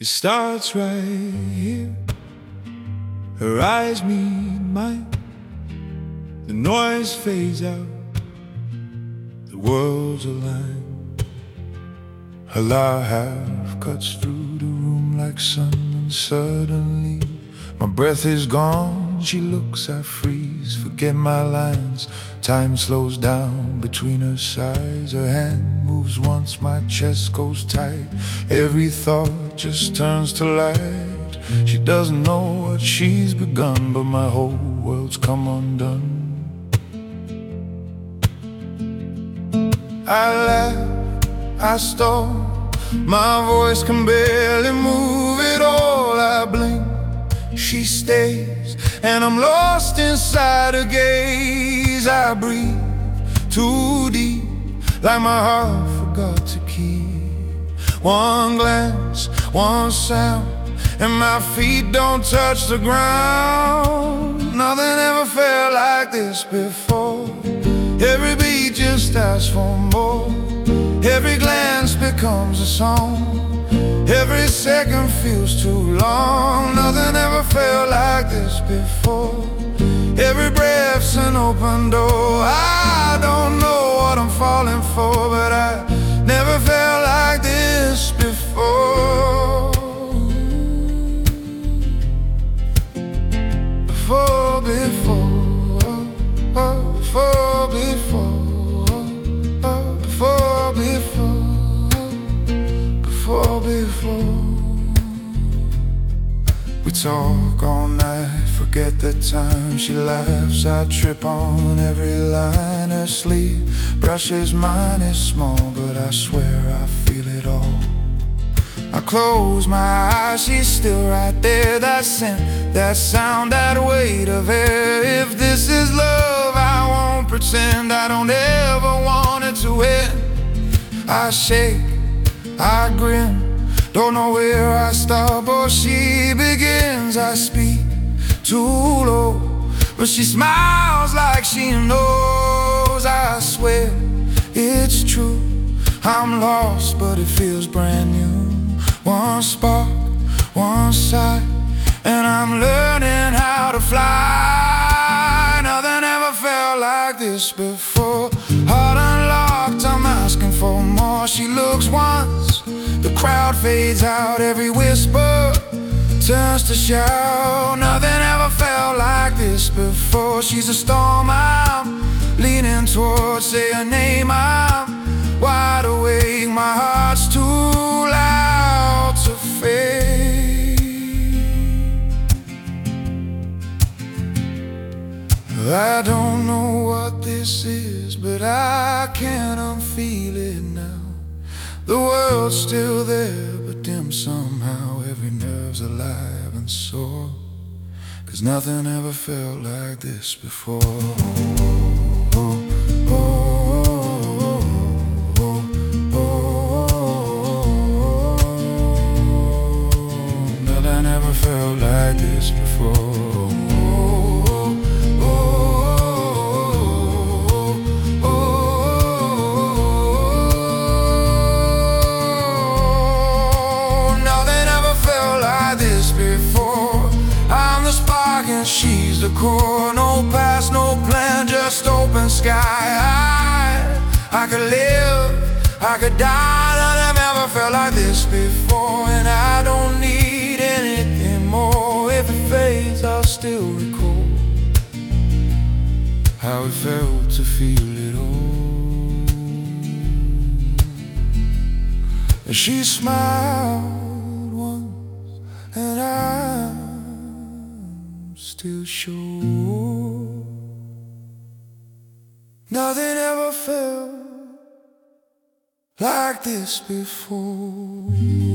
It starts right here. Her eyes meet mine. The noise fades out. The world's aligned. Her laugh cuts through the room like sun, and suddenly my breath is gone. She looks, I freeze, forget my lines. Time slows down between her sighs. Her hand moves once, my chest goes tight. Every thought just turns to light. She doesn't know what she's begun, but my whole world's come undone. I laugh, I stall, my voice can barely move it all. I blink, she stays, and I'm lost inside her gaze. I breathe too deep, like my heart forgot to keep. One glance, one sound, and my feet don't touch the ground. Nothing ever felt like this before. Every beat just asks for more. Every glance becomes a song. Every second feels too long. Nothing ever felt like this before. Every breath's an open door. I don't know what I'm falling for, but I never felt like this before. Before, before, before, before, before, before. We talk all night, forget the time. She laughs, I trip on every line. Her sleep brushes mine, is small, but I swear I feel it all. I close my eyes, she's still right there. That scent, that sound, that weight of air. If this is love, I won't pretend. I don't ever want it to end. I shake, I grin, don't know where I stop or she begins. I speak too low, but she smiles like she knows. I swear it's true, I'm lost, but it feels brand new. One spark, one sight, and I'm learning how to fly. Nothing ever felt like this before. Heart unlocked, I'm asking for more. She looks once, the crowd fades out. Every whisper turns to shout. Nothing ever felt like this before. She's a storm I'm leaning towards. Say her name, I'm wide awake. My heart's too loud to fade. I don't know what this is, but I can unfeel it now. The world's still there, but dim somehow. Every nerve's alive and sore, 'cause nothing ever felt like this before. Nothing ever felt like this before. She's the core, no past, no plan, just open sky. I could live, I could die. Nothing ever felt like this before, and I don't need anything more. If it fades, I'll still recall how it felt to feel it all. And she smiled once, and I'm still sure nothing ever felt like this before.